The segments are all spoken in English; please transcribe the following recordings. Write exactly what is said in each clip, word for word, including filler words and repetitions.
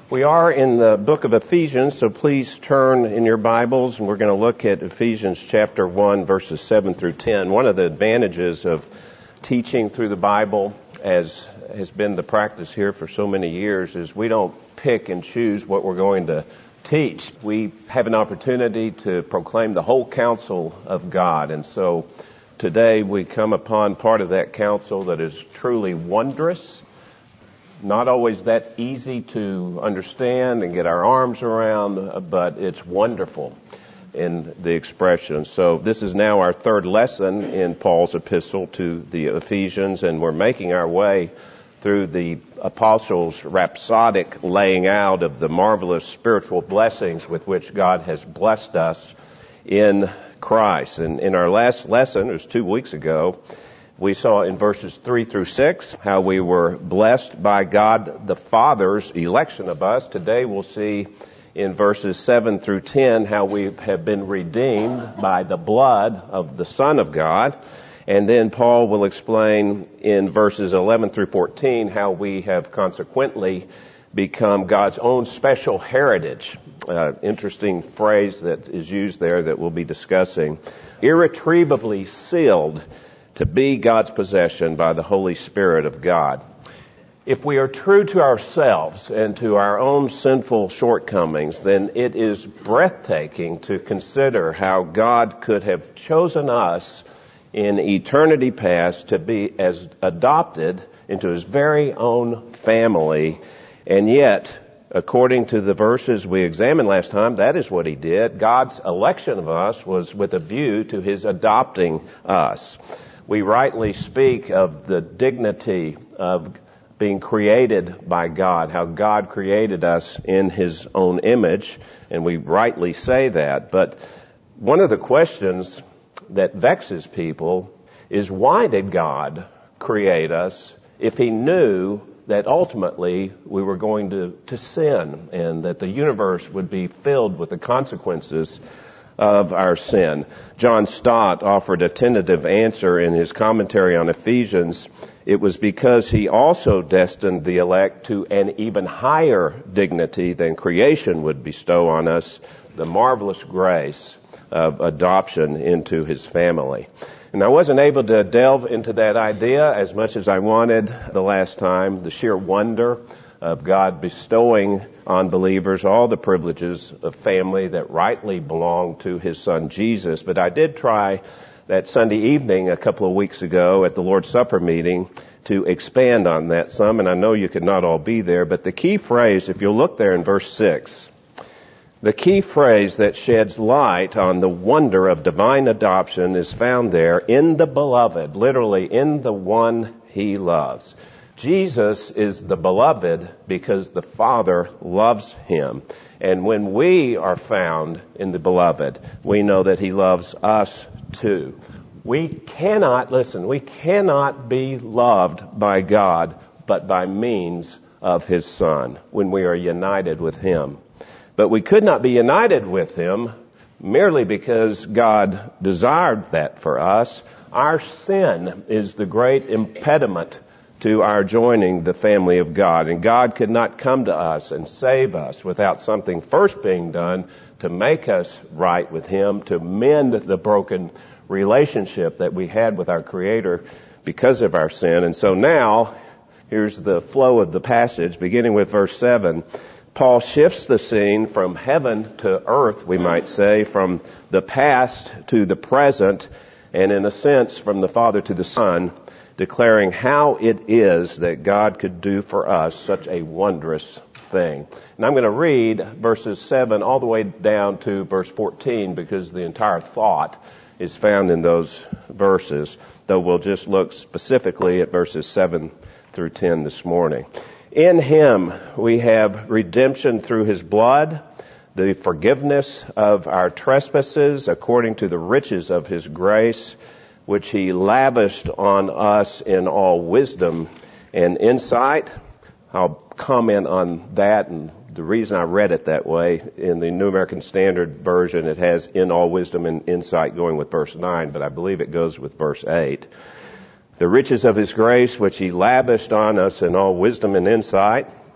We are in the book of Ephesians, so please turn in your Bibles, and we're going to look at Ephesians chapter one, verses seven through ten. One of the advantages of teaching through the Bible, as has been the practice here for so many years, is we don't pick and choose what we're going to teach. We have an opportunity to proclaim the whole counsel of God, and so today we come upon part of that counsel that is truly wondrous. Not always that easy to understand and get our arms around, but it's wonderful in the expression. So this is now our third lesson in Paul's epistle to the Ephesians, and we're making our way through the apostles' rhapsodic laying out of the marvelous spiritual blessings with which God has blessed us in Christ. And in our last lesson, it was two weeks ago, we saw in verses three through six how we were blessed by God the Father's election of us. Today we'll see in verses seven through ten how we have been redeemed by the blood of the Son of God. And then Paul will explain in verses eleven through fourteen how we have consequently become God's own special heritage. Uh, interesting phrase that is used there that we'll be discussing. Irretrievably sealed to be God's possession by the Holy Spirit of God. If we are true to ourselves and to our own sinful shortcomings, then it is breathtaking to consider how God could have chosen us in eternity past to be as adopted into His very own family. And yet, according to the verses we examined last time, that is what He did. God's election of us was with a view to His adopting us. We rightly speak of the dignity of being created by God, how God created us in His own image, and we rightly say that. But one of the questions that vexes people is, why did God create us if He knew that ultimately we were going to, to sin and that the universe would be filled with the consequences of our sin? John Stott offered a tentative answer in his commentary on Ephesians. It was because He also destined the elect to an even higher dignity than creation would bestow on us, the marvelous grace of adoption into His family. And I wasn't able to delve into that idea as much as I wanted the last time, the sheer wonder of God bestowing on believers all the privileges of family that rightly belong to His Son Jesus. But I did try that Sunday evening a couple of weeks ago at the Lord's Supper meeting to expand on that some, and I know you could not all be there, but the key phrase, if you'll look there in verse six, the key phrase that sheds light on the wonder of divine adoption is found there, in the beloved, literally in the one He loves. Jesus is the beloved because the Father loves Him. And when we are found in the beloved, we know that He loves us too. We cannot, listen, we cannot be loved by God but by means of His Son when we are united with Him. But we could not be united with Him merely because God desired that for us. Our sin is the great impediment to our joining the family of God. And God could not come to us and save us without something first being done to make us right with Him, to mend the broken relationship that we had with our Creator because of our sin. And so now, here's the flow of the passage, beginning with verse seven. Paul shifts the scene from heaven to earth, we might say, from the past to the present, and in a sense, from the Father to the Son, declaring how it is that God could do for us such a wondrous thing. And I'm going to read verses seven all the way down to verse fourteen because the entire thought is found in those verses, though we'll just look specifically at verses seven through ten this morning. In Him we have redemption through His blood, the forgiveness of our trespasses according to the riches of His grace, which He lavished on us in all wisdom and insight. I'll comment on that, and the reason I read it that way, in the New American Standard Version, it has in all wisdom and insight going with verse nine, but I believe it goes with verse eight. The riches of His grace, which He lavished on us in all wisdom and insight,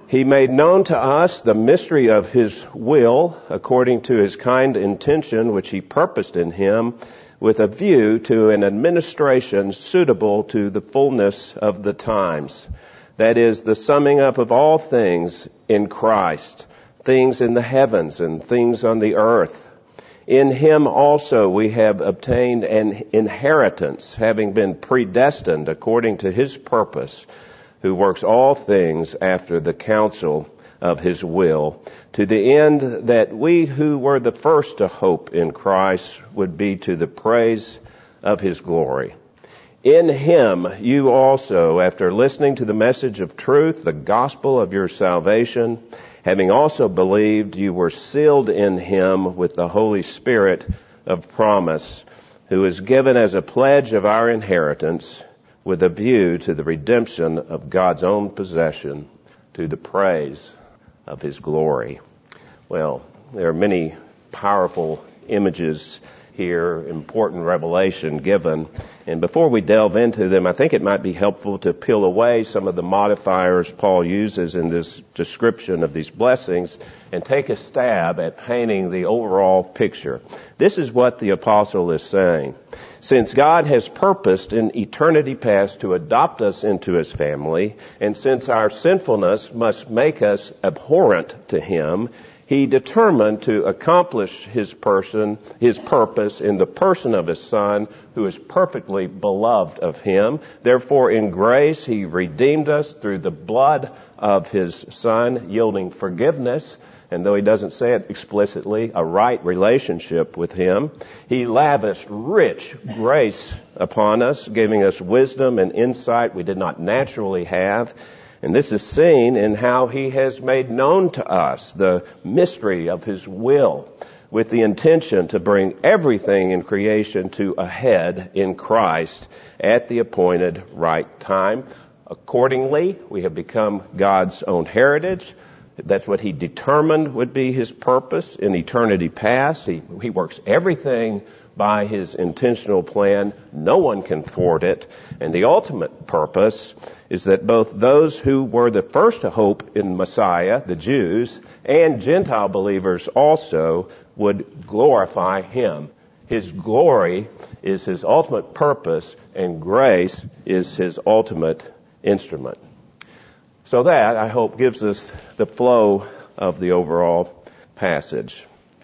He made known to us the mystery of His will, according to His kind intention, which He purposed in Him, with a view to an administration suitable to the fullness of the times. That is, the summing up of all things in Christ, things in the heavens and things on the earth. In Him also we have obtained an inheritance, having been predestined according to His purpose, who works all things after the counsel of His will, to the end that we who were the first to hope in Christ would be to the praise of His glory. In Him you also, after listening to the message of truth, the gospel of your salvation, having also believed, you were sealed in Him with the Holy Spirit of promise, who is given as a pledge of our inheritance, with a view to the redemption of God's own possession, to the praise of His glory. Well, there are many powerful images here, important revelation given. And before we delve into them, I think it might be helpful to peel away some of the modifiers Paul uses in this description of these blessings and take a stab at painting the overall picture. This is what the apostle is saying. Since God has purposed in eternity past to adopt us into His family, and since our sinfulness must make us abhorrent to Him, He determined to accomplish His person, His purpose in the person of His Son, who is perfectly beloved of Him. Therefore, in grace, He redeemed us through the blood of His Son, yielding forgiveness, and though He doesn't say it explicitly, a right relationship with Him. He lavished rich grace upon us, giving us wisdom and insight we did not naturally have. And this is seen in how He has made known to us the mystery of His will, with the intention to bring everything in creation to a head in Christ at the appointed right time. Accordingly, we have become God's own heritage. That's what He determined would be His purpose in eternity past. He, he works everything by His intentional plan. No one can thwart it. And the ultimate purpose is that both those who were the first to hope in Messiah, the Jews, and Gentile believers also would glorify Him. His glory is His ultimate purpose, and grace is His ultimate instrument. So that, I hope, gives us the flow of the overall passage.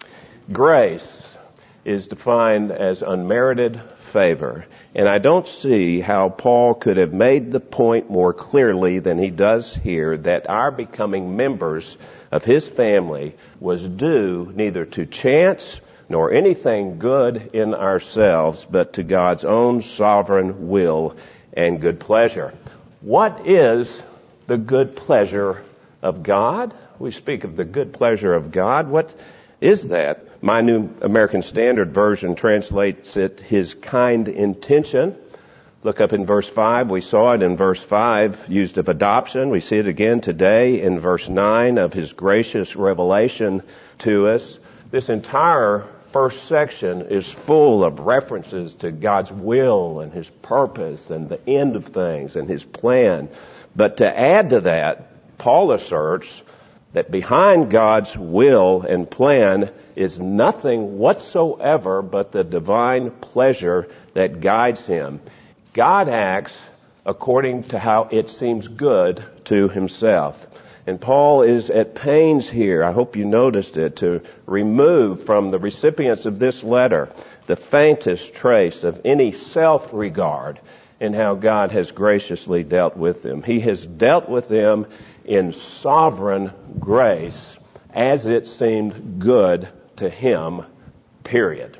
Grace is defined as unmerited favor. And I don't see how Paul could have made the point more clearly than he does here, that our becoming members of his family was due neither to chance nor anything good in ourselves, but to God's own sovereign will and good pleasure. What is the good pleasure of God? We speak of the good pleasure of God. What is that? My New American Standard Version translates it, His kind intention. Look up in verse five. We saw it in verse five, used of adoption. We see it again today in verse nine of His gracious revelation to us. This entire first section is full of references to God's will and His purpose and the end of things and His plan. But to add to that, Paul asserts that behind God's will and plan is nothing whatsoever but the divine pleasure that guides Him. God acts according to how it seems good to Himself. And Paul is at pains here, I hope you noticed it, to remove from the recipients of this letter the faintest trace of any self-regard in how God has graciously dealt with them. He has dealt with them in sovereign grace as it seemed good to Him, period.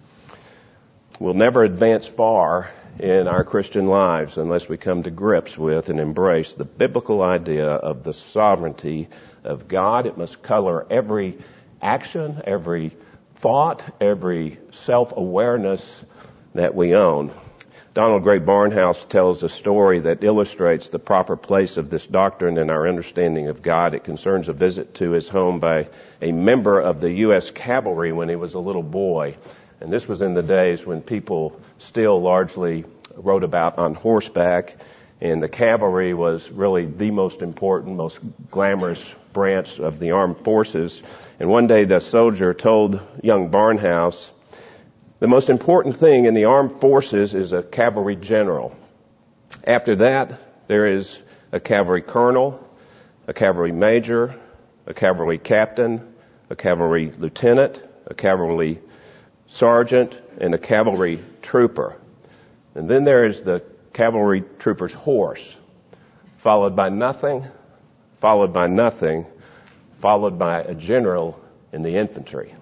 We'll never advance far in our Christian lives unless we come to grips with and embrace the biblical idea of the sovereignty of God. It must color every action, every thought, every self-awareness that we own. Donald Gray Barnhouse tells a story that illustrates the proper place of this doctrine in our understanding of God. It concerns a visit to his home by a member of the U S Cavalry when he was a little boy. And this was in the days when people still largely rode about on horseback. And the cavalry was really the most important, most glamorous branch of the armed forces. And one day the soldier told young Barnhouse, the most important thing in the armed forces is a cavalry general. After that, there is a cavalry colonel, a cavalry major, a cavalry captain, a cavalry lieutenant, a cavalry sergeant, and a cavalry trooper. And then there is the cavalry trooper's horse, followed by nothing, followed by nothing, followed by a general in the infantry.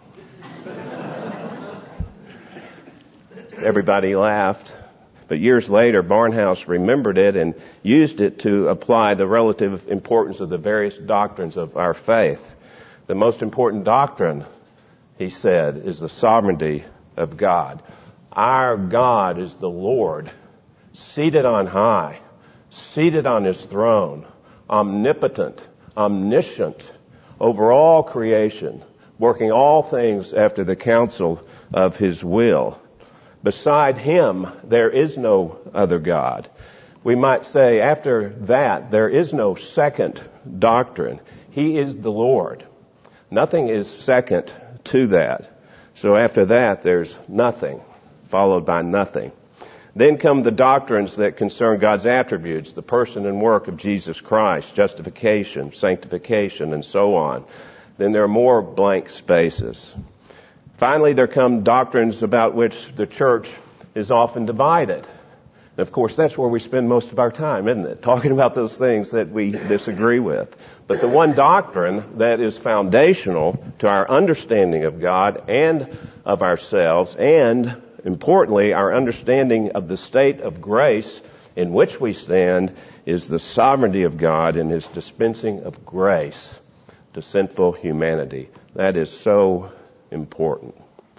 Everybody laughed, but years later, Barnhouse remembered it and used it to apply the relative importance of the various doctrines of our faith. The most important doctrine, he said, is the sovereignty of God. Our God is the Lord, seated on high, seated on his throne, omnipotent, omniscient, over all creation, working all things after the counsel of his will. Beside him, there is no other God. We might say after that, there is no second doctrine. He is the Lord. Nothing is second to that. So after that, there's nothing, followed by nothing. Then come the doctrines that concern God's attributes, the person and work of Jesus Christ, justification, sanctification, and so on. Then there are more blank spaces. Finally, there come doctrines about which the church is often divided. And of course, that's where we spend most of our time, isn't it? Talking about those things that we disagree with. But the one doctrine that is foundational to our understanding of God and of ourselves, and importantly, our understanding of the state of grace in which we stand, is the sovereignty of God in his dispensing of grace to sinful humanity. That is so important.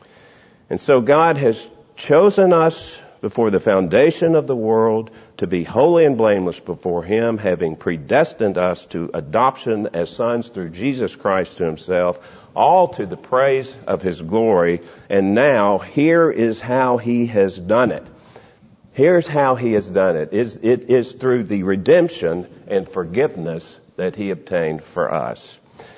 And so God has chosen us before the foundation of the world to be holy and blameless before him, having predestined us to adoption as sons through Jesus Christ to himself, all to the praise of his glory. And now, here is how he has done it. Here's how he has done it. It is through the redemption and forgiveness that he obtained for us.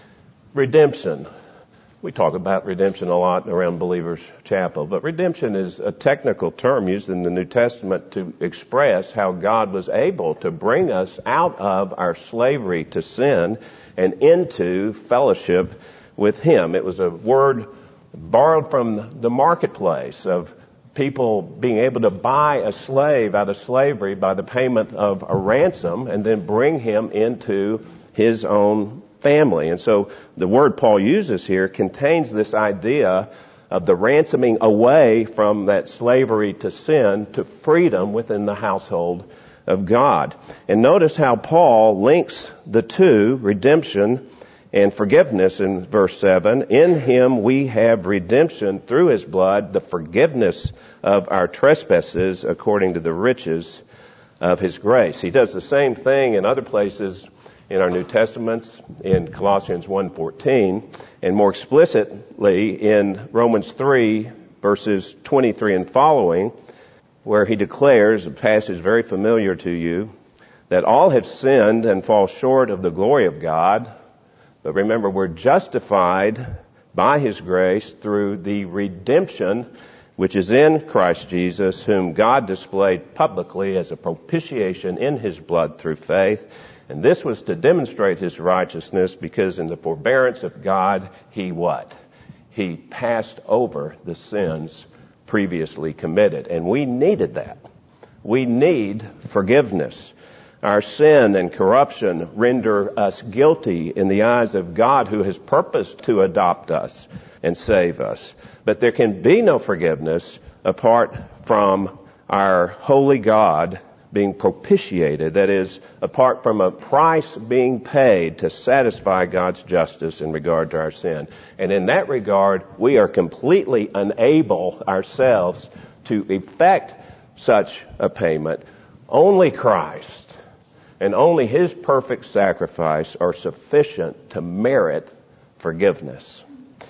Redemption. We talk about redemption a lot around Believers Chapel, but redemption is a technical term used in the New Testament to express how God was able to bring us out of our slavery to sin and into fellowship with him. It was a word borrowed from the marketplace of people being able to buy a slave out of slavery by the payment of a ransom and then bring him into his own family. And so the word Paul uses here contains this idea of the ransoming away from that slavery to sin to freedom within the household of God. And notice how Paul links the two, redemption and forgiveness, in verse seven. In him we have redemption through his blood, the forgiveness of our trespasses according to the riches of his grace. He does the same thing in other places in our New Testaments, in Colossians one fourteen, and more explicitly in Romans three, verses twenty-three and following, where he declares, a passage very familiar to you, that all have sinned and fall short of the glory of God. But remember, we're justified by his grace through the redemption which is in Christ Jesus, whom God displayed publicly as a propitiation in his blood through faith. And this was to demonstrate his righteousness, because in the forbearance of God, he what? He passed over the sins previously committed. And we needed that. We need forgiveness. Our sin and corruption render us guilty in the eyes of God, who has purposed to adopt us and save us. But there can be no forgiveness apart from our holy God being propitiated, that is, apart from a price being paid to satisfy God's justice in regard to our sin. And in that regard, we are completely unable ourselves to effect such a payment. Only Christ and only his perfect sacrifice are sufficient to merit forgiveness.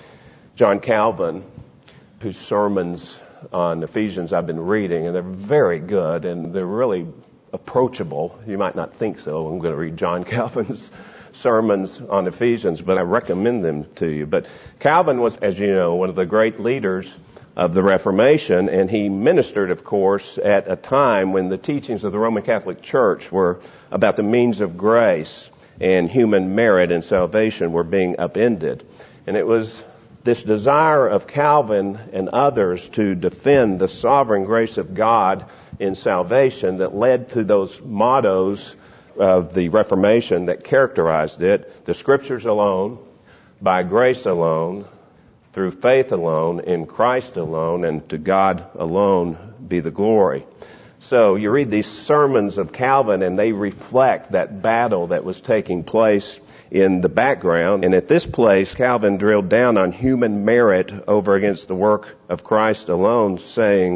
John Calvin, whose sermons on Ephesians I've been reading, and they're very good, and they're really approachable. You might not think so. I'm going to read John Calvin's sermons on Ephesians, but I recommend them to you. But Calvin was, as you know, one of the great leaders of the Reformation, and he ministered, of course, at a time when the teachings of the Roman Catholic Church were about the means of grace and human merit and salvation were being upended. And it was this desire of Calvin and others to defend the sovereign grace of God in salvation that led to those mottos of the Reformation that characterized it: the Scriptures alone, by grace alone, through faith alone, in Christ alone, and to God alone be the glory. So you read these sermons of Calvin and they reflect that battle that was taking place in the background. And at this place, Calvin drilled down on human merit over against the work of Christ alone, saying,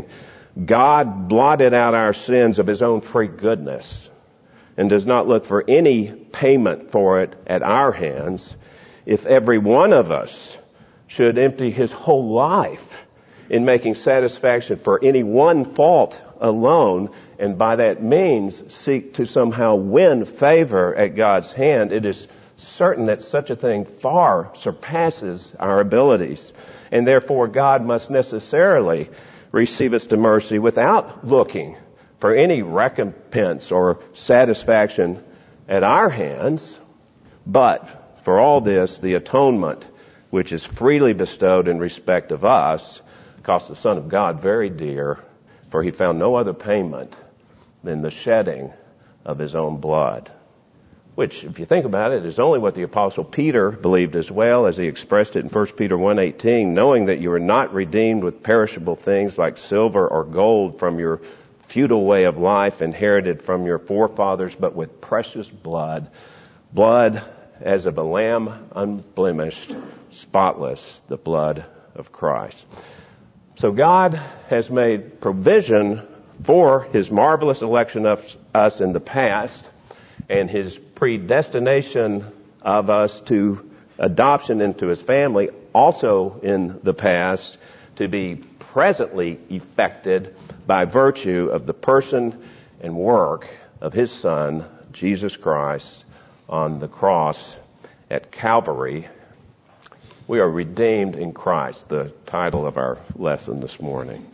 God blotted out our sins of His own free goodness and does not look for any payment for it at our hands. If every one of us should empty his whole life in making satisfaction for any one fault alone, and by that means seek to somehow win favor at God's hand, it is certain that such a thing far surpasses our abilities. And therefore God must necessarily receive us to mercy without looking for any recompense or satisfaction at our hands. But for all this, the atonement, which is freely bestowed in respect of us, cost the Son of God very dear, for He found no other payment than the shedding of His own blood. Which, if you think about it, is only what the Apostle Peter believed as well, as he expressed it in First Peter one eighteen, knowing that you are not redeemed with perishable things like silver or gold from your futile way of life inherited from your forefathers, but with precious blood, blood as of a lamb unblemished, spotless, the blood of Christ. So God has made provision for His marvelous election of us in the past and His predestination of us to adoption into His family also in the past, to be presently effected by virtue of the person and work of His Son, Jesus Christ, on the cross at Calvary. We are redeemed in Christ, the title of our lesson this morning.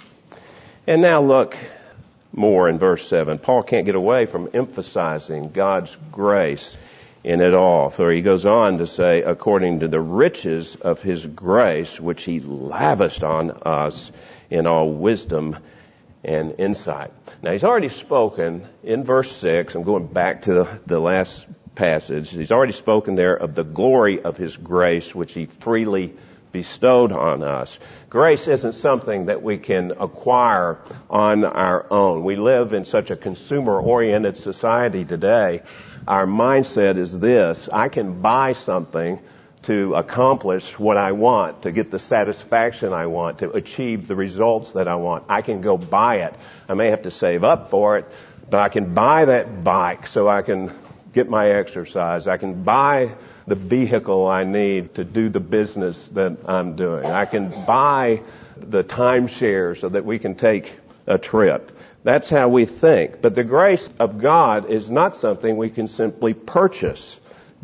And now look more in verse seven. Paul can't get away from emphasizing God's grace in it all. For he goes on to say, according to the riches of His grace, which He lavished on us in all wisdom and insight. Now He's already spoken in verse six. I'm going back to the, the last passage. He's already spoken there of the glory of His grace, which He freely bestowed on us. Grace isn't something that we can acquire on our own. We live in such a consumer-oriented society today. Our mindset is this: I can buy something to accomplish what I want, to get the satisfaction I want, to achieve the results that I want. I can go buy it. I may have to save up for it, but I can buy that bike so I can get my exercise. I can buy the vehicle I need to do the business that I'm doing. I can buy the timeshare so that we can take a trip. That's how we think. But the grace of God is not something we can simply purchase.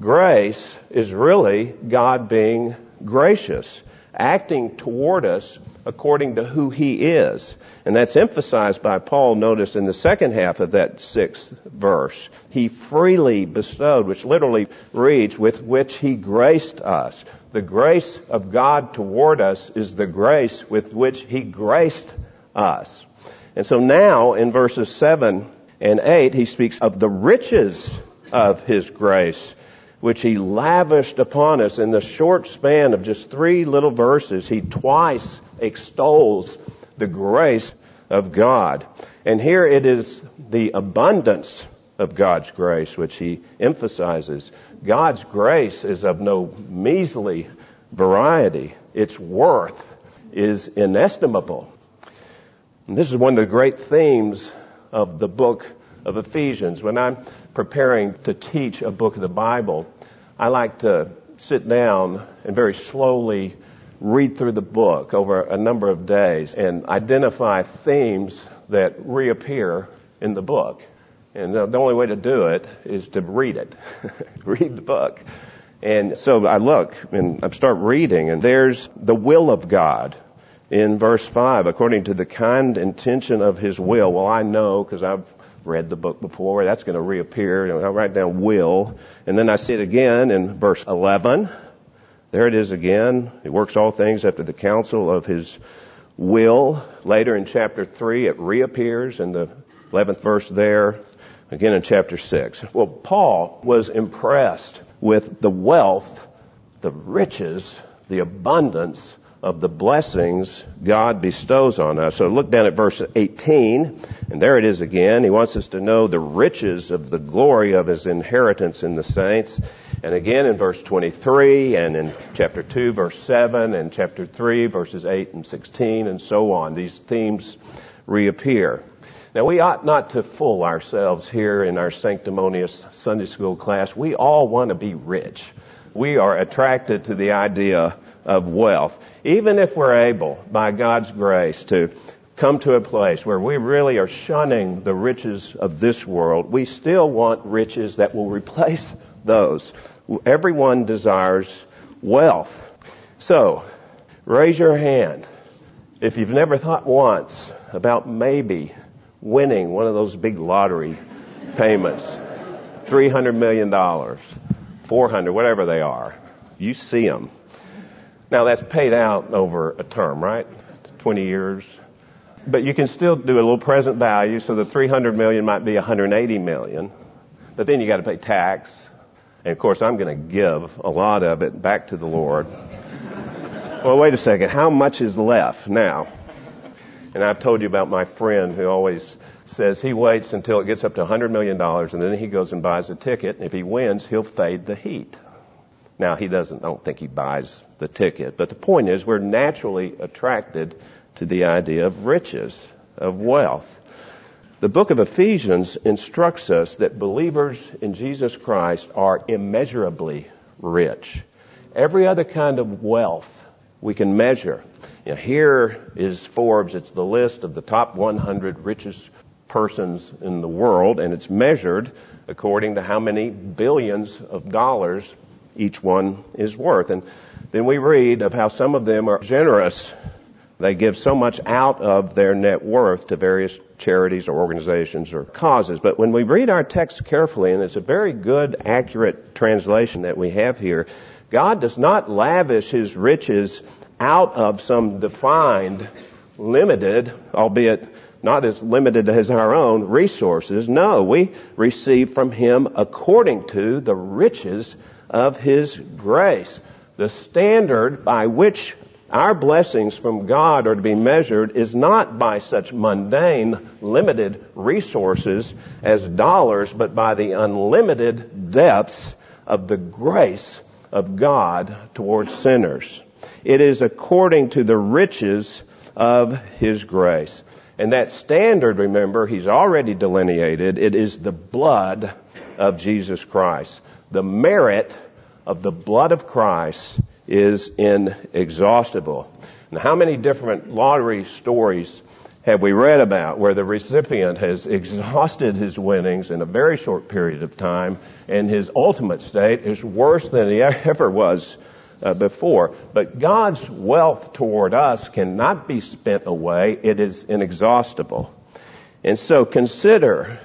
Grace is really God being gracious, acting toward us according to who He is. And that's emphasized by Paul, notice, in the second half of that sixth verse. He freely bestowed, which literally reads, with which He graced us. The grace of God toward us is the grace with which He graced us. And so now in verses seven and eight, he speaks of the riches of His grace, which He lavished upon us. In the short span of just three little verses, he twice extols the grace of God. And here it is the abundance of God's grace which he emphasizes. God's grace is of no measly variety. Its worth is inestimable. And this is one of the great themes of the book of Ephesians. When I'm preparing to teach a book of the Bible, I like to sit down and very slowly read through the book over a number of days and identify themes that reappear in the book. And the, the only way to do it is to read it. Read the book. And so I look and I start reading, and there's the will of God in verse five, according to the kind intention of his will. Well, I know because I've read the book before, that's going to reappear. You know, I'll write down will. And then I see it again in verse eleven. There it is again. He works all things after the counsel of his will. Later in chapter three, it reappears in the eleventh verse there. Again in chapter six. Well, Paul was impressed with the wealth, the riches, the abundance of the blessings God bestows on us. So look down at verse eighteen, and there it is again. He wants us to know the riches of the glory of his inheritance in the saints. And again in verse twenty-three, and in chapter two, verse seven, and chapter three, verses eight and sixteen, and so on. These themes reappear. Now, we ought not to fool ourselves here in our sanctimonious Sunday school class. We all want to be rich. We are attracted to the idea of wealth. Even if we're able, by God's grace, to come to a place where we really are shunning the riches of this world, we still want riches that will replace those. Everyone desires wealth. So, raise your hand if you've never thought once about maybe winning one of those big lottery payments, three hundred million dollars, four hundred, whatever they are. You see them. Now that's paid out over a term, right? twenty years. But you can still do a little present value, so the three hundred million might be one hundred eighty million. But then you got to pay tax. And of course I'm going to give a lot of it back to the Lord. Well, wait a second. How much is left now? And I've told you about my friend who always says he waits until it gets up to one hundred million dollars and then he goes and buys a ticket. And if he wins, he'll fade the heat. Now, he doesn't, I don't think he buys the ticket. But the point is, we're naturally attracted to the idea of riches, of wealth. The book of Ephesians instructs us that believers in Jesus Christ are immeasurably rich. Every other kind of wealth we can measure. You know, here is Forbes. It's the list of the top one hundred richest persons in the world, and it's measured according to how many billions of dollars each one is worth. And then we read of how some of them are generous. They give so much out of their net worth to various charities or organizations or causes. But when we read our text carefully, and it's a very good, accurate translation that we have here, God does not lavish his riches out of some defined, limited, albeit not as limited as our own, resources. No, we receive from him according to the riches of his grace. The standard by which our blessings from God are to be measured is not by such mundane, limited resources as dollars, but by the unlimited depths of the grace of God towards sinners. It is according to the riches of his grace. And that standard, remember, he's already delineated. It is the blood of Jesus Christ. The merit of the blood of Christ is inexhaustible. Now, how many different lottery stories have we read about where the recipient has exhausted his winnings in a very short period of time, and his ultimate state is worse than he ever was uh, before? But God's wealth toward us cannot be spent away. It is inexhaustible. And so consider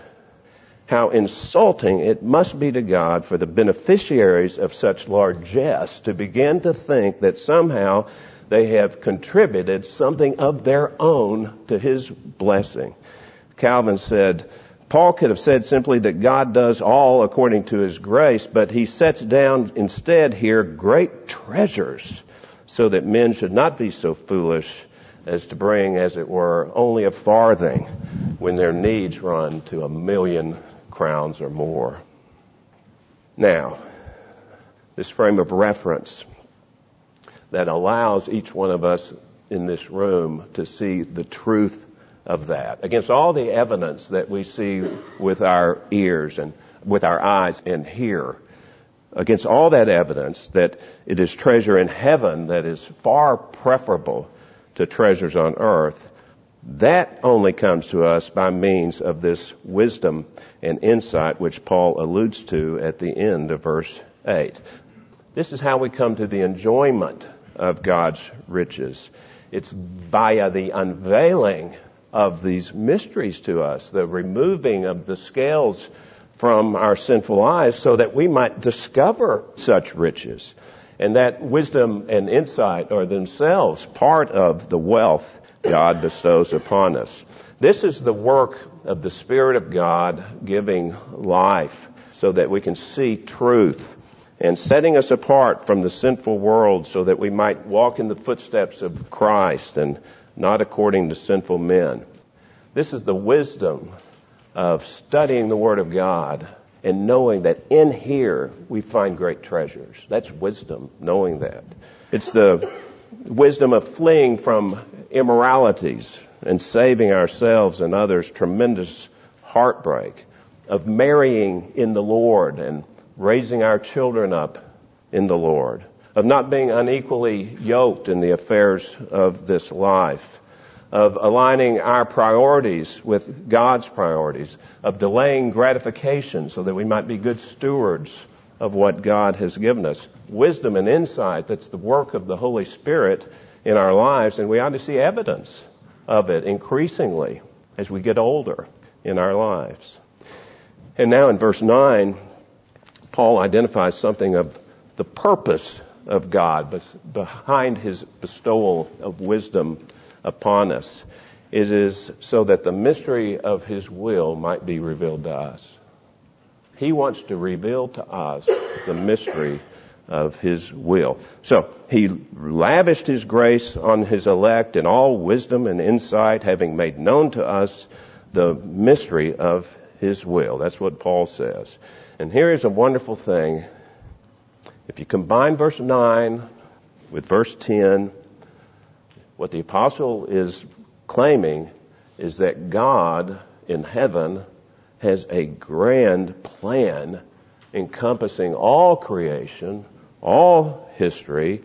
how insulting it must be to God for the beneficiaries of such largesse to begin to think that somehow they have contributed something of their own to his blessing. Calvin said, Paul could have said simply that God does all according to his grace, but he sets down instead here great treasures so that men should not be so foolish as to bring, as it were, only a farthing when their needs run to a million crowns or more. Now, this frame of reference that allows each one of us in this room to see the truth of that, against all the evidence that we see with our ears and with our eyes and hear, against all that evidence that it is treasure in heaven that is far preferable to treasures on earth, That only comes to us by means of this wisdom and insight which Paul alludes to at the end of verse eight. This is how we come to the enjoyment of God's riches. It's via the unveiling of these mysteries to us, the removing of the scales from our sinful eyes so that we might discover such riches. And that wisdom and insight are themselves part of the wealth God bestows upon us. This is the work of the Spirit of God giving life so that we can see truth and setting us apart from the sinful world so that we might walk in the footsteps of Christ and not according to sinful men. This is the wisdom of studying the Word of God and knowing that in here we find great treasures. That's wisdom, knowing that. It's the wisdom of fleeing from immoralities and saving ourselves and others tremendous heartbreak, of marrying in the Lord and raising our children up in the Lord, of not being unequally yoked in the affairs of this life, of aligning our priorities with God's priorities, of delaying gratification so that we might be good stewards of what God has given us. Wisdom and insight, that's the work of the Holy Spirit in our lives, and we ought to see evidence of it increasingly as we get older in our lives. And now in verse nine, Paul identifies something of the purpose of God behind his bestowal of wisdom upon us. It is so that the mystery of his will might be revealed to us. He wants to reveal to us the mystery of his will. So he lavished his grace on his elect in all wisdom and insight, having made known to us the mystery of his will. That's what Paul says. And here is a wonderful thing. If you combine verse nine with verse ten, what the apostle is claiming is that God in heaven has a grand plan encompassing all creation, all history,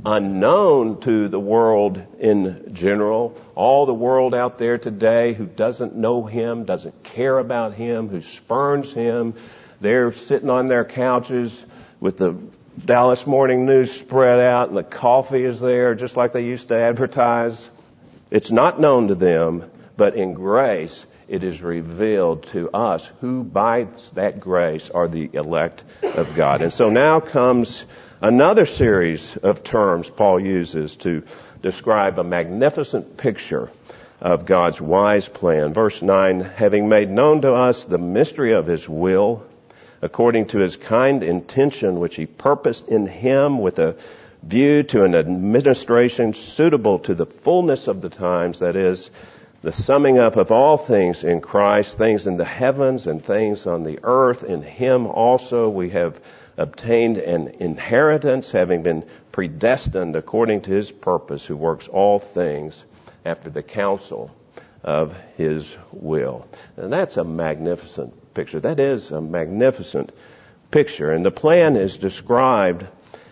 unknown to the world in general, all the world out there today who doesn't know him, doesn't care about him, who spurns him. They're sitting on their couches with the Dallas Morning News spread out and the coffee is there just like they used to advertise. It's not known to them, but in grace it is revealed to us who by that grace are the elect of God. And so now comes another series of terms Paul uses to describe a magnificent picture of God's wise plan. Verse nine, having made known to us the mystery of his will, according to his kind intention which he purposed in him with a view to an administration suitable to the fullness of the times, that is, the summing up of all things in Christ, things in the heavens and things on the earth. In him also we have obtained an inheritance, having been predestined according to his purpose, who works all things after the counsel of his will. And that's a magnificent picture. That is a magnificent picture. And the plan is described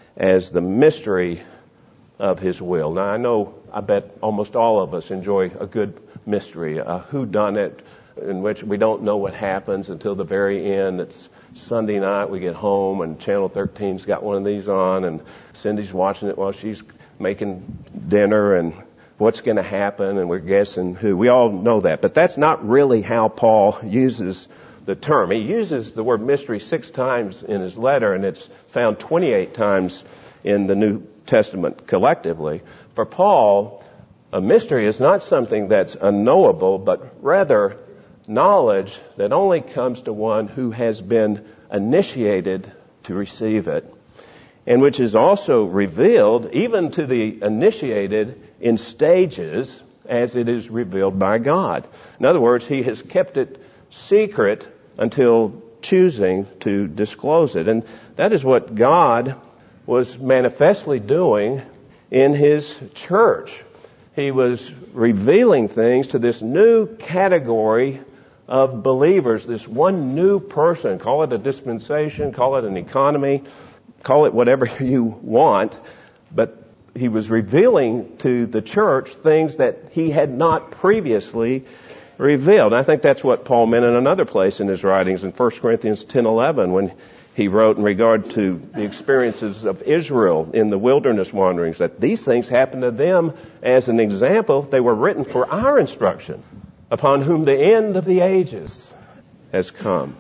as the mystery of his will. Now, I know, I bet almost all of us enjoy a good mystery, a whodunit, in which we don't know what happens until the very end. It's Sunday night, we get home, and Channel thirteen's got one of these on, and Cindy's watching it while she's making dinner, and what's going to happen, and we're guessing who. We all know that. But that's not really how Paul uses the term. He uses the word mystery six times in his letter, and it's found twenty-eight times in the New Testament collectively. For Paul, a mystery is not something that's unknowable, but rather knowledge that only comes to one who has been initiated to receive it, and which is also revealed even to the initiated in stages as it is revealed by God. In other words, he has kept it secret until choosing to disclose it. And that is what God was manifestly doing in his church. He was revealing things to this new category of believers, this one new person. Call it a dispensation, call it an economy, call it whatever you want. But he was revealing to the church things that he had not previously revealed. I think that's what Paul meant in another place in his writings in First Corinthians ten eleven when he wrote in regard to the experiences of Israel in the wilderness wanderings, that these things happened to them as an example. They were written for our instruction, upon whom the end of the ages has come.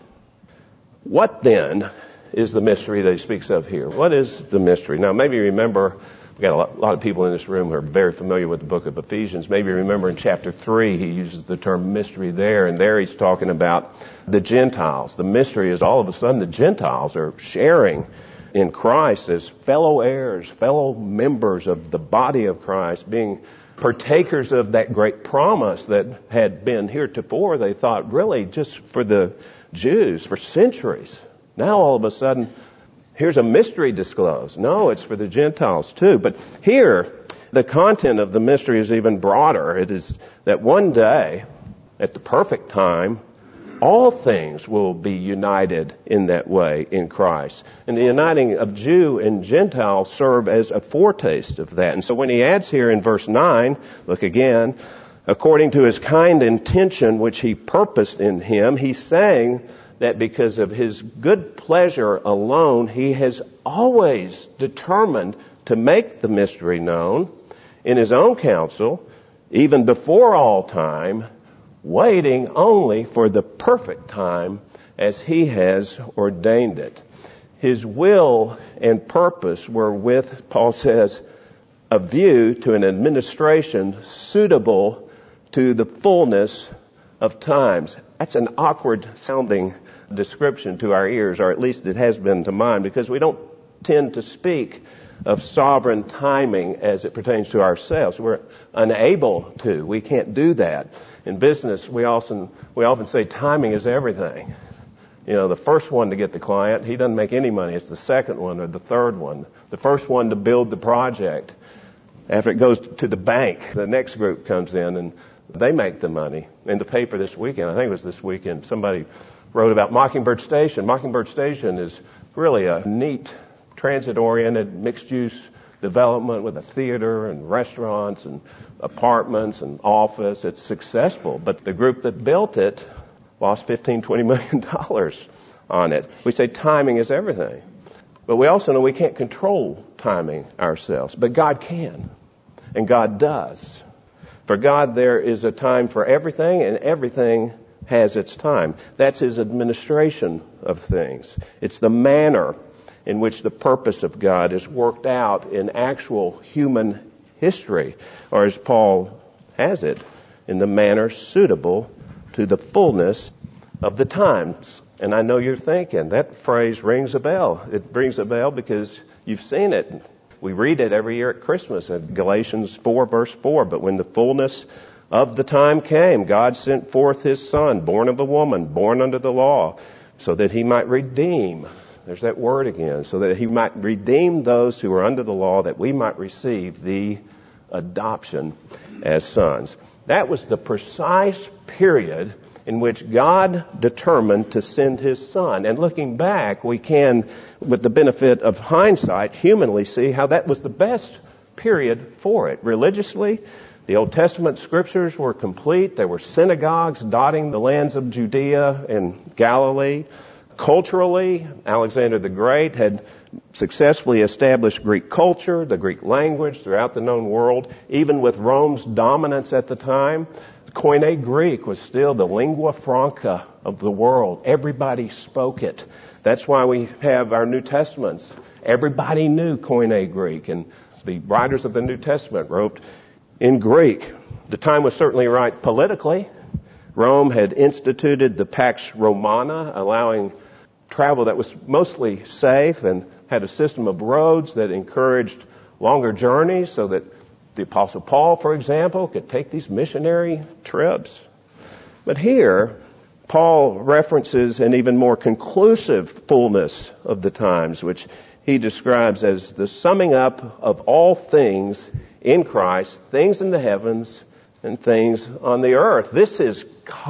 What then is the mystery that he speaks of here? What is the mystery? Now, maybe you remember, we've got a lot, a lot of people in this room who are very familiar with the book of Ephesians. Maybe you remember in chapter three, he uses the term mystery there, and there he's talking about the Gentiles. The mystery is all of a sudden the Gentiles are sharing in Christ as fellow heirs, fellow members of the body of Christ, being partakers of that great promise that had been heretofore, they thought, really just for the Jews for centuries. Now all of a sudden, here's a mystery disclosed. No, it's for the Gentiles too. But here, the content of the mystery is even broader. It is that one day, at the perfect time, all things will be united in that way in Christ. And the uniting of Jew and Gentile serve as a foretaste of that. And so when he adds here in verse nine, look again, according to his kind intention which he purposed in him, he's saying that because of his good pleasure alone, he has always determined to make the mystery known in his own counsel, even before all time, waiting only for the perfect time as he has ordained it. His will and purpose were with, Paul says, a view to an administration suitable to the fullness of times. That's an awkward sounding description to our ears, or at least it has been to mine, because we don't tend to speak of sovereign timing as it pertains to ourselves. We're unable to. We can't do that. In business, we often, we often say timing is everything. You know, the first one to get the client, he doesn't make any money. It's the second one or the third one. The first one to build the project. After it goes to the bank, the next group comes in and they make the money. In the paper this weekend, I think it was this weekend, somebody wrote about Mockingbird Station. Mockingbird Station is really a neat, transit-oriented, mixed-use development with a theater and restaurants and apartments and office. It's successful, but the group that built it lost fifteen, twenty million dollars on it. We say timing is everything. But we also know we can't control timing ourselves, but God can, and God does. For God, there is a time for everything, and everything has its time. That's his administration of things. It's the manner in which the purpose of God is worked out in actual human history, or as Paul has it, in the manner suitable to the fullness of the times. And I know you're thinking, that phrase rings a bell. It rings a bell because you've seen it. We read it every year at Christmas in Galatians four, verse four. But when the fullness of the time came, God sent forth his Son, born of a woman, born under the law, so that he might redeem. There's that word again. So that he might redeem those who are under the law, that we might receive the adoption as sons. That was the precise period in which God determined to send his Son. And looking back, we can, with the benefit of hindsight, humanly see how that was the best period for it. Religiously, the Old Testament scriptures were complete. There were synagogues dotting the lands of Judea and Galilee. Culturally, Alexander the Great had successfully established Greek culture, the Greek language throughout the known world, even with Rome's dominance at the time. Koine Greek was still the lingua franca of the world. Everybody spoke it. That's why we have our New Testaments. Everybody knew Koine Greek, and the writers of the New Testament wrote in Greek. The time was certainly right politically. Rome had instituted the Pax Romana, allowing travel that was mostly safe, and had a system of roads that encouraged longer journeys so that the Apostle Paul, for example, could take these missionary trips. But here, Paul references an even more conclusive fullness of the times, which he describes as the summing up of all things in Christ, things in the heavens and things on the earth. This is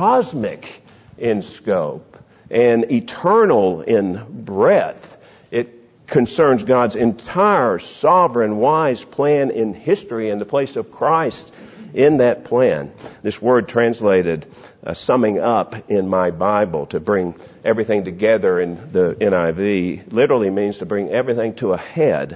cosmic in scope and eternal in breadth. It concerns God's entire sovereign, wise plan in history and the place of Christ in that plan. This word translated uh, summing up in my Bible, to bring everything together in the N I V, literally means to bring everything to a head.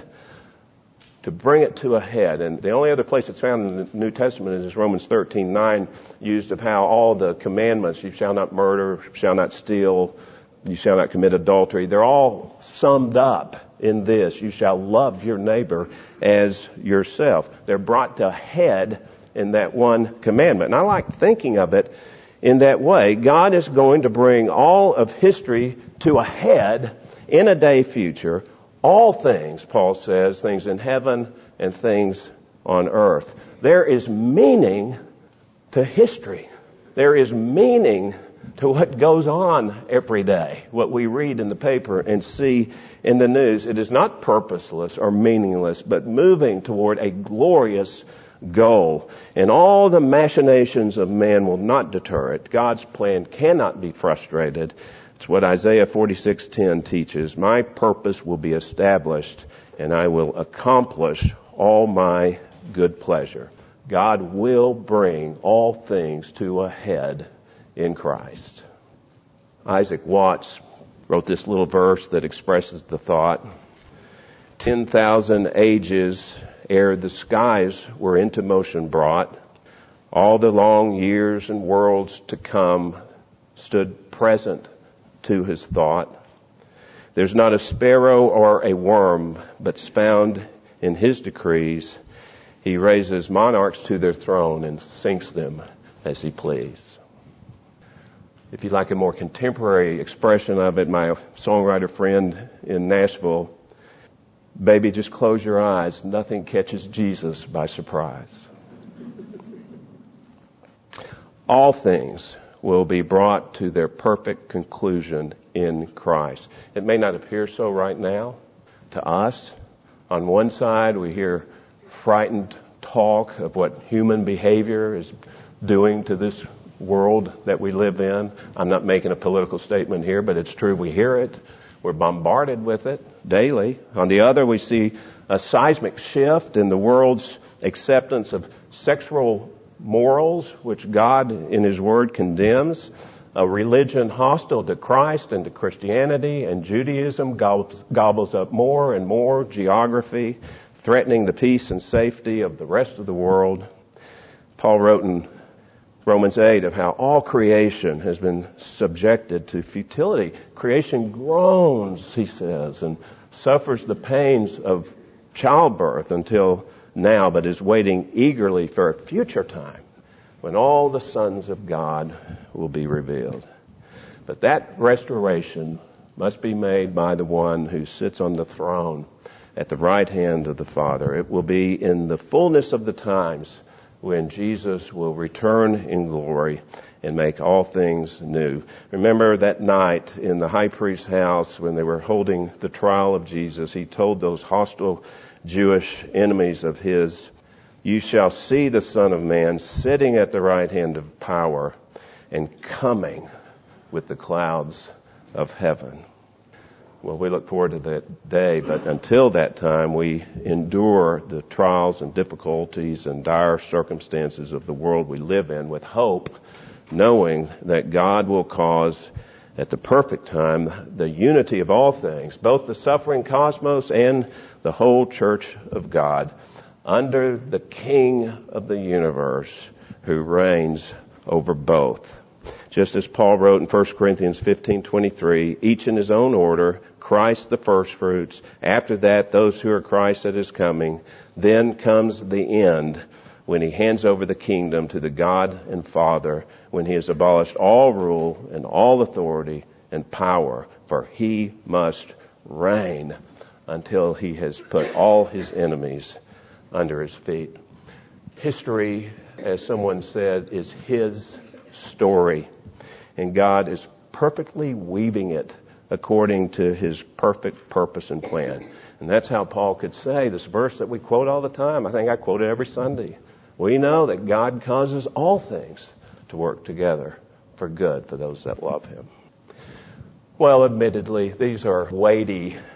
To bring it to a head. And the only other place it's found in the New Testament is Romans thirteen nine, used of how all the commandments, you shall not murder, shall not steal, you shall not commit adultery, they're all summed up in this: you shall love your neighbor as yourself. They're brought to a head in that one commandment. And I like thinking of it in that way. God is going to bring all of history to a head in a day future. All things, Paul says, things in heaven and things on earth. There is meaning to history. There is meaning to what goes on every day, what we read in the paper and see in the news. It is not purposeless or meaningless, but moving toward a glorious goal. And all the machinations of man will not deter it. God's plan cannot be frustrated. It's what Isaiah forty-six ten teaches. My purpose will be established, and I will accomplish all my good pleasure. God will bring all things to a head in Christ. Isaac Watts wrote this little verse that expresses the thought. Ten thousand ages ere the skies were into motion brought, all the long years and worlds to come stood present to his thought. There's not a sparrow or a worm but's found in his decrees. He raises monarchs to their throne and sinks them as he please. If you'd like a more contemporary expression of it, my songwriter friend in Nashville, baby, just close your eyes. Nothing catches Jesus by surprise. All things will be brought to their perfect conclusion in Christ. It may not appear so right now to us. On one side, we hear frightened talk of what human behavior is doing to this world that we live in. I'm not making a political statement here, but it's true. We hear it. We're bombarded with it daily. On the other, we see a seismic shift in the world's acceptance of sexual morals, which God in His Word condemns. A religion hostile to Christ and to Christianity and Judaism gobbles, gobbles up more and more geography, threatening the peace and safety of the rest of the world. Paul wrote in Romans eight of how all creation has been subjected to futility. Creation groans, he says, and suffers the pains of childbirth until now, but is waiting eagerly for a future time when all the sons of God will be revealed. But that restoration must be made by the one who sits on the throne at the right hand of the Father. It will be in the fullness of the times when Jesus will return in glory and make all things new. Remember that night in the high priest's house when they were holding the trial of Jesus, he told those hostile Jewish enemies of his, you shall see the Son of Man sitting at the right hand of power and coming with the clouds of heaven. Well, we look forward to that day, but until that time, we endure the trials and difficulties and dire circumstances of the world we live in with hope, knowing that God will cause at the perfect time the unity of all things, both the suffering cosmos and the whole church of God, under the King of the universe who reigns over both. Just as Paul wrote in First Corinthians fifteen twenty-three, each in his own order, Christ the firstfruits, after that those who are Christ at his coming, then comes the end when he hands over the kingdom to the God and Father, when he has abolished all rule and all authority and power, for he must reign until he has put all his enemies under his feet. History, as someone said, is his story, and God is perfectly weaving it according to his perfect purpose and plan. And that's how Paul could say this verse that we quote all the time. I think I quote it every Sunday. We know that God causes all things to work together for good for those that love him. Well, admittedly, these are weighty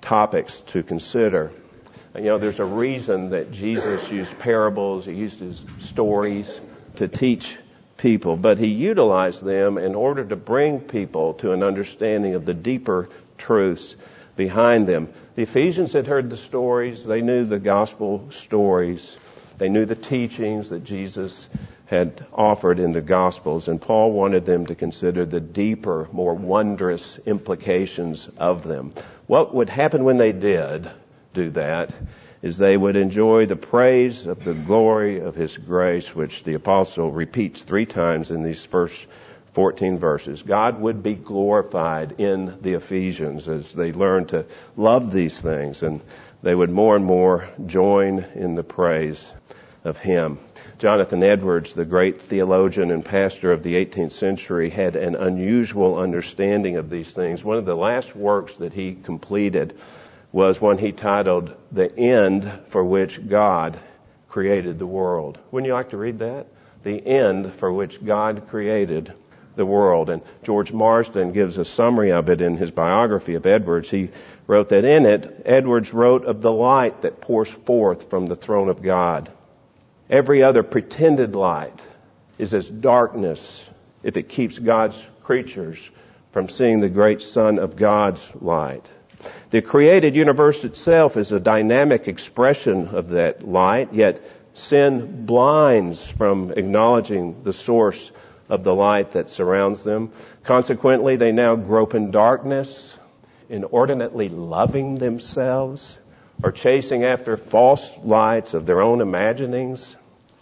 topics to consider. You know, there's a reason that Jesus used parables, he used his stories to teach people, but he utilized them in order to bring people to an understanding of the deeper truths behind them. The Ephesians had heard the stories, they knew the gospel stories, they knew the teachings that Jesus had offered in the Gospels, and Paul wanted them to consider the deeper, more wondrous implications of them. What would happen when they did do that is they would enjoy the praise of the glory of His grace, which the apostle repeats three times in these first fourteen verses. God would be glorified in the Ephesians as they learned to love these things, and they would more and more join in the praise of Him. Jonathan Edwards, the great theologian and pastor of the eighteenth century, had an unusual understanding of these things. One of the last works that he completed was one he titled "The End for Which God Created the World." Wouldn't you like to read that? The end for which God created the world. And George Marsden gives a summary of it in his biography of Edwards. He wrote that in it, Edwards wrote of the light that pours forth from the throne of God. Every other pretended light is as darkness if it keeps God's creatures from seeing the great sun of God's light. The created universe itself is a dynamic expression of that light, yet sin blinds from acknowledging the source of the light that surrounds them. Consequently, they now grope in darkness, inordinately loving themselves, or chasing after false lights of their own imaginings.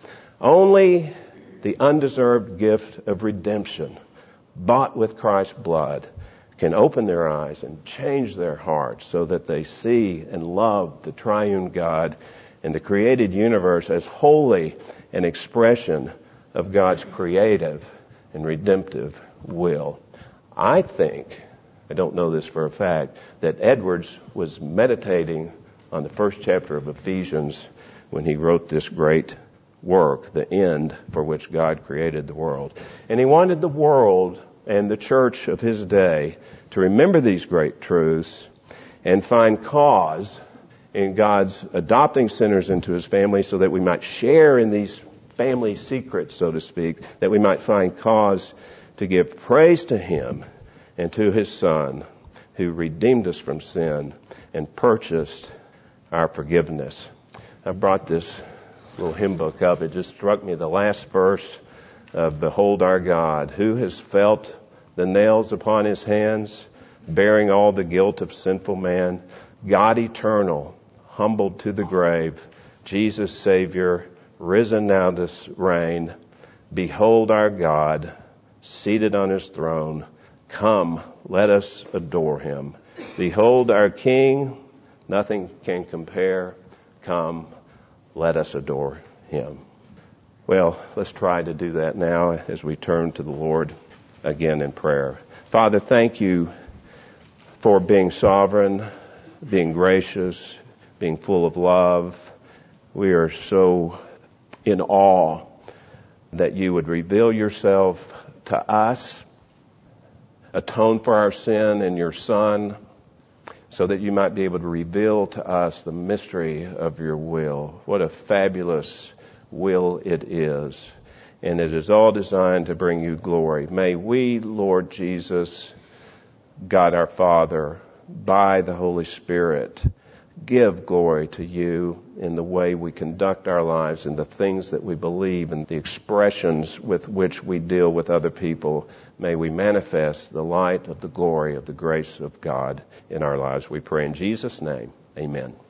Only the undeserved gift of redemption, bought with Christ's blood, can open their eyes and change their hearts so that they see and love the triune God and the created universe as wholly an expression of God's creative and redemptive will. I think, I don't know this for a fact, that Edwards was meditating on the first chapter of Ephesians when he wrote this great work, The End for Which God Created the World. And he wanted the world and the church of his day to remember these great truths and find cause in God's adopting sinners into His family so that we might share in these family secrets, so to speak, that we might find cause to give praise to Him and to His Son who redeemed us from sin and purchased our forgiveness. I brought this little hymn book up. It just struck me, the last verse of Behold Our God, who has felt the nails upon His hands, bearing all the guilt of sinful man, God eternal, humbled to the grave, Jesus Savior, risen now to reign. Behold our God, seated on His throne. Come, let us adore Him. Behold our King, nothing can compare. Come, let us adore Him. Well, let's try to do that now as we turn to the Lord again in prayer. Father, thank You for being sovereign, being gracious, being full of love. We are so in awe that You would reveal Yourself to us, atone for our sin in Your Son, so that You might be able to reveal to us the mystery of Your will. What a fabulous will it is. And it is all designed to bring You glory. May we, Lord Jesus, God our Father, by the Holy Spirit, give glory to You in the way we conduct our lives and the things that we believe and the expressions with which we deal with other people. May we manifest the light of the glory of the grace of God in our lives. We pray in Jesus' name. Amen.